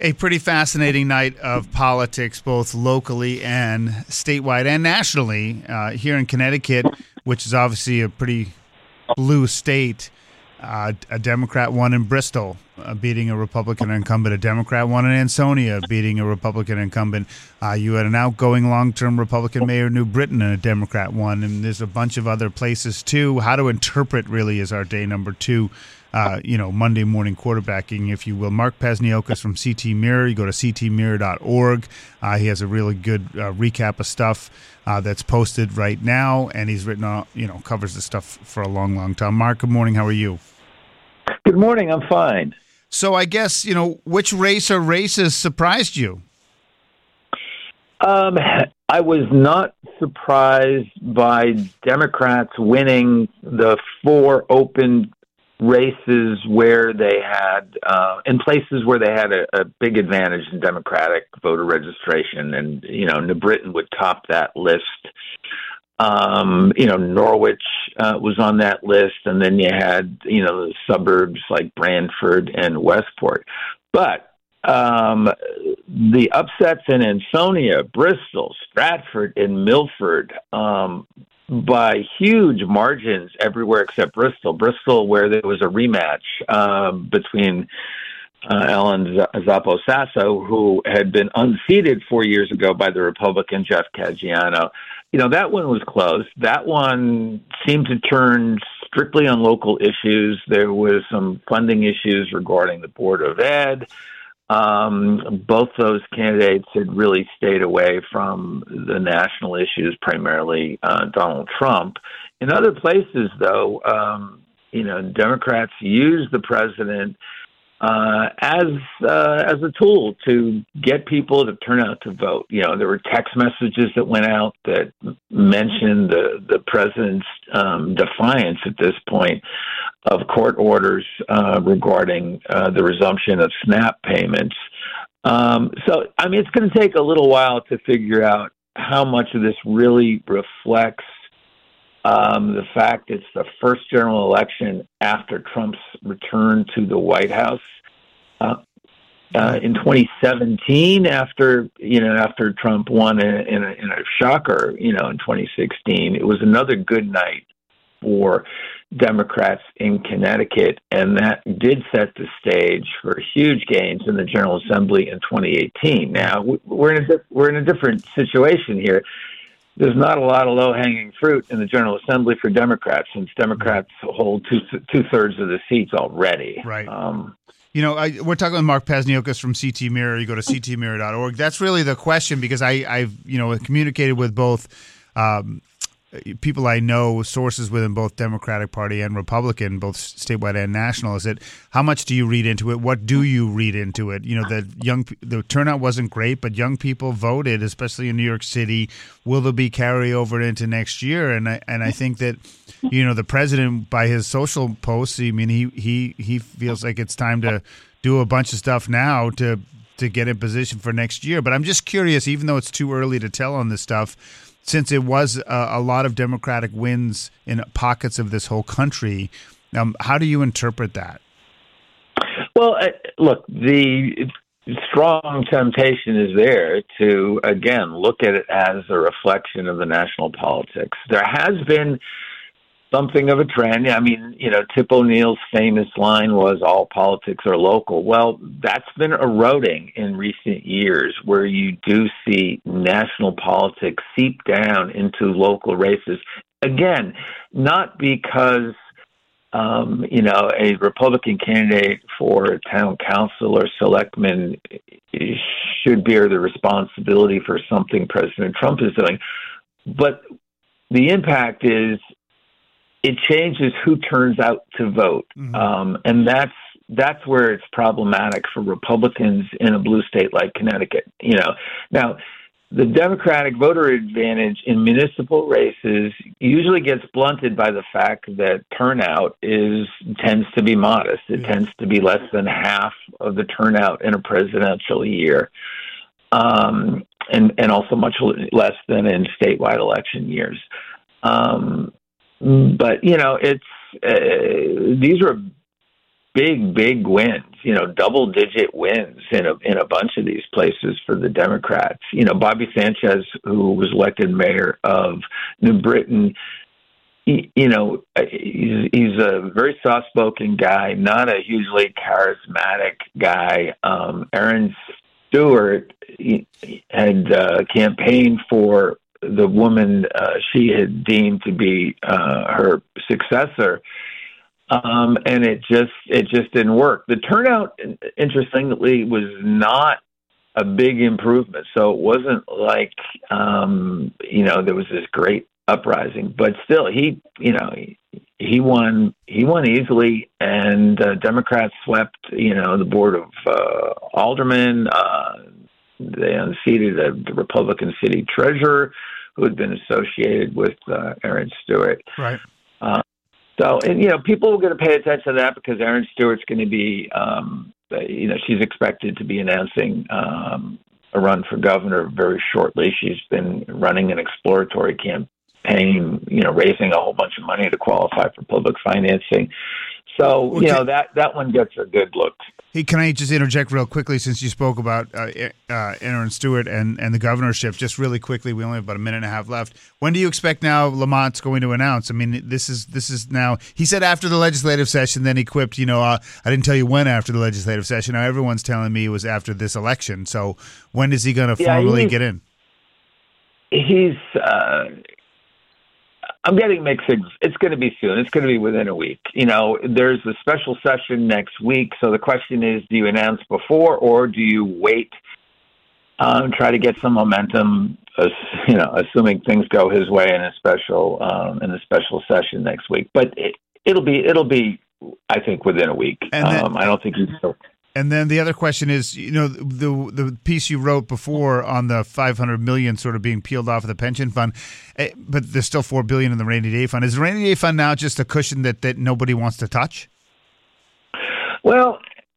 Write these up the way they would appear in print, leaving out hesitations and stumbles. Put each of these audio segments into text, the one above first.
A pretty fascinating night of politics, both locally and statewide and nationally. Here in Connecticut, which is obviously a pretty blue state, a Democrat won in Bristol, beating a Republican incumbent. A Democrat won in Ansonia, beating a Republican incumbent. You had an outgoing long-term Republican mayor of New Britain, and a Democrat won. And there's a bunch of other places, too. How to interpret, really, is our day number two. Monday morning quarterbacking, if you will. Mark Pazniokas from CT Mirror. You go to ctmirror.org. He has a really good recap of stuff that's posted right now, and he's written, covers the stuff for a long, long time. Mark, good morning. How are you? Good morning. I'm fine. So I guess, which race or races surprised you? I was not surprised by Democrats winning the four open races where they had, in places where they had a big advantage in Democratic voter registration. And, New Britain would top that list. Norwich was on that list. And then you had, the suburbs like Brantford and Westport. But the upsets in Ansonia, Bristol, Stratford, and Milford, by huge margins everywhere except Bristol. Bristol, where there was a rematch between Ellen Zappo Sasso, who had been unseated 4 years ago by the Republican Jeff Caggiano. That one was close. That one seemed to turn strictly on local issues. There was some funding issues regarding the Board of Ed. Both those candidates had really stayed away from the national issues, primarily Donald Trump. In other places, though, Democrats used the president as a tool to get people to turn out to vote. There were text messages that went out that mentioned the president's defiance at this point of court orders regarding the resumption of SNAP payments. It's going to take a little while to figure out how much of this really reflects the fact it's the first general election after Trump's return to the White House. In 2017, after Trump won in a shocker, in 2016, it was another good night for Democrats in Connecticut, and that did set the stage for huge gains in the General Assembly in 2018. Now we're in a different situation here. There's not a lot of low-hanging fruit in the General Assembly for Democrats, since Democrats hold two-thirds of the seats already. Right. We're talking with Mark Pazniokas from CT Mirror. You go to ctmirror.org. That's really the question, because I've communicated with both people I know, sources within both Democratic Party and Republican, both statewide and national. Is it, how much do you read into it? What do you read into it? The turnout wasn't great, but young people voted, especially in New York City. Will there be carryover into next year? And I think that, the president, by his social posts, he feels like it's time to do a bunch of stuff now to get in position for next year. But I'm just curious, even though it's too early to tell on this stuff, since it was a lot of Democratic wins in pockets of this whole country, how do you interpret that? Well, look, the strong temptation is there to, again, look at it as a reflection of the national politics. There has been something of a trend. Tip O'Neill's famous line was, all politics are local. Well, that's been eroding in recent years, where you do see national politics seep down into local races. Again, not because, a Republican candidate for town council or selectman should bear the responsibility for something President Trump is doing, but the impact is, it changes who turns out to vote. Mm-hmm. And that's where it's problematic for Republicans in a blue state like Connecticut. Now, the Democratic voter advantage in municipal races usually gets blunted by the fact that turnout tends to be modest. It tends to be less than half of the turnout in a presidential year. And also much less than in statewide election years. But, these are big wins, double-digit wins in a bunch of these places for the Democrats. Bobby Sanchez, who was elected mayor of New Britain, he's a very soft-spoken guy, not a hugely charismatic guy. Aaron Stewart had campaigned for the woman she had deemed to be her successor. And it just didn't work. The turnout, interestingly, was not a big improvement. So it wasn't like, there was this great uprising, but still he won easily, and Democrats swept, the board of aldermen. They unseated the Republican city treasurer who had been associated with Aaron Stewart. Right. People are going to pay attention to that because Aaron Stewart's going to be, she's expected to be announcing a run for governor very shortly. She's been running an exploratory campaign, raising a whole bunch of money to qualify for public financing. So, that one gets a good look. Hey, can I just interject real quickly since you spoke about Aaron Stewart and the governorship? Just really quickly, we only have about a minute and a half left. When do you expect now Lamont's going to announce? I mean, this is now. He said after the legislative session. Then he quipped, I didn't tell you when after the legislative session. Now everyone's telling me it was after this election. So when is he going to formally get in? He's. I'm getting mixed signals. It's going to be soon. It's going to be within a week. There's a special session next week. So the question is, do you announce before or do you wait, try to get some momentum, assuming things go his way in a special session next week. But it'll be, I think, within a week. I don't think he's still. And then the other question is, the piece you wrote before on the $500 million sort of being peeled off of the pension fund, but there's still $4 billion in the rainy day fund. Is the rainy day fund now just a cushion that nobody wants to touch? Well,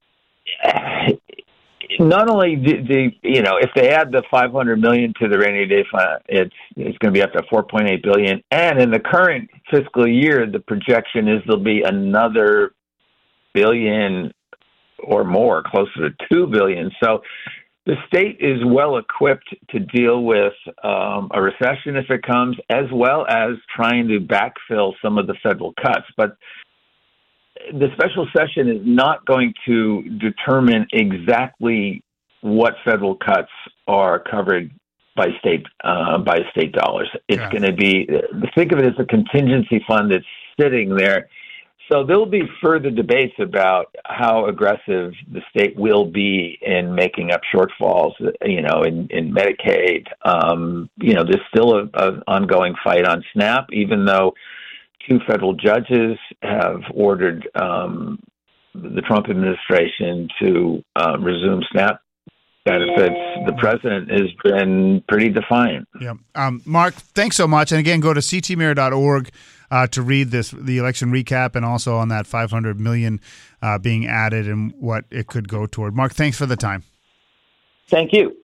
not only if they add the $500 million to the rainy day fund, it's going to be up to $4.8 billion. And in the current fiscal year, the projection is there'll be another billion or more, closer to $2 billion. So the state is well equipped to deal with a recession if it comes, as well as trying to backfill some of the federal cuts. But the special session is not going to determine exactly what federal cuts are covered by state dollars. It's going to be, think of it as a contingency fund that's sitting there. So there'll be further debates about how aggressive the state will be in making up shortfalls, in Medicaid. There's still an ongoing fight on SNAP, even though 2 federal judges have ordered the Trump administration to resume SNAP benefits. The president has been pretty defiant. Yeah. Mark, thanks so much. And again, go to ctmirror.org to read the election recap and also on that $500 million being added and what it could go toward. Mark, thanks for the time. Thank you.